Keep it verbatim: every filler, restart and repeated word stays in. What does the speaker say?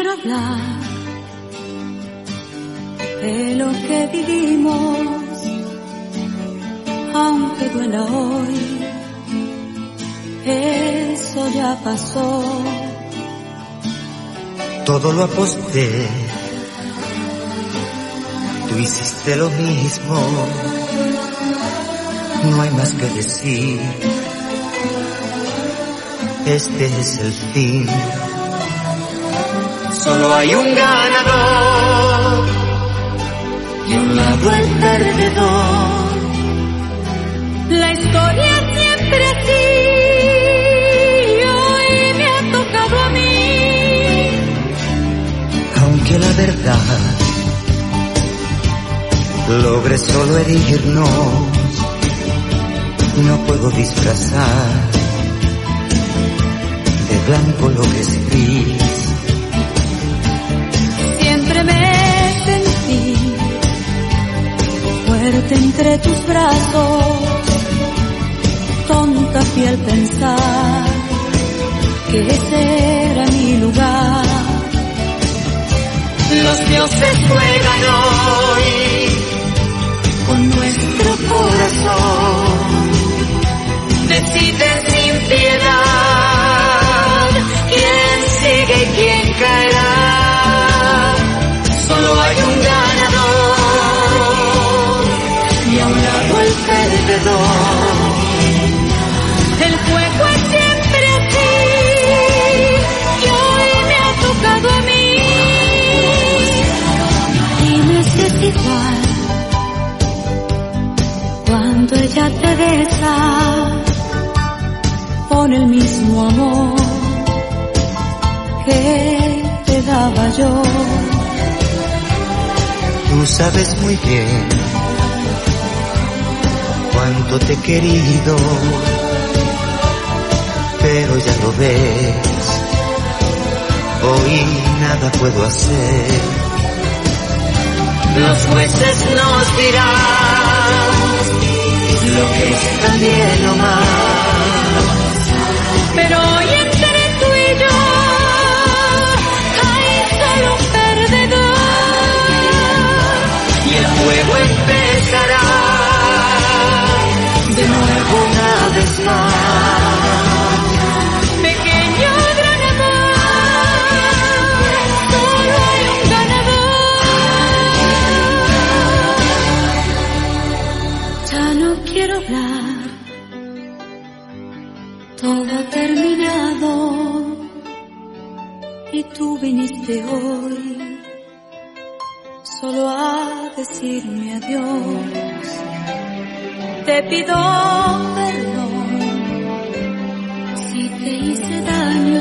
quiero hablar de lo que vivimos, aunque duela hoy, eso ya pasó. Todo lo aposté, tú hiciste lo mismo, no hay más que decir, este es el fin. Solo hay un ganador y a un lado el perdedor. La historia siempre así, hoy me ha tocado a mí. Aunque la verdad logre solo herirnos, no puedo disfrazar de blanco lo que es gris. Siempre me sentí fuerte entre tus brazos, tonta fui al pensar que ese era mi lugar. Los dioses juegan hoy con nuestro corazón, deciden sin piedad quién sigue y quién caerá. Solo hay un ganador y a un lado el perdedor. El juego es siempre así y hoy me ha tocado a mí. Dime si es igual cuando ella te besa con el mismo amor que te daba yo. Tú sabes muy bien cuánto te he querido, pero ya lo ves, hoy nada puedo hacer. Los jueces nos dirán lo que está bien o mal, pero hoy entre tú y yo hay solo un perdedor. Y el juego empezará de nuevo una vez más. Pequeño gran amor, solo hay un ganador. Ya no quiero hablar, todo ha terminado y tú viniste hoy solo a decirme adiós. Te pido perdón si te hice daño.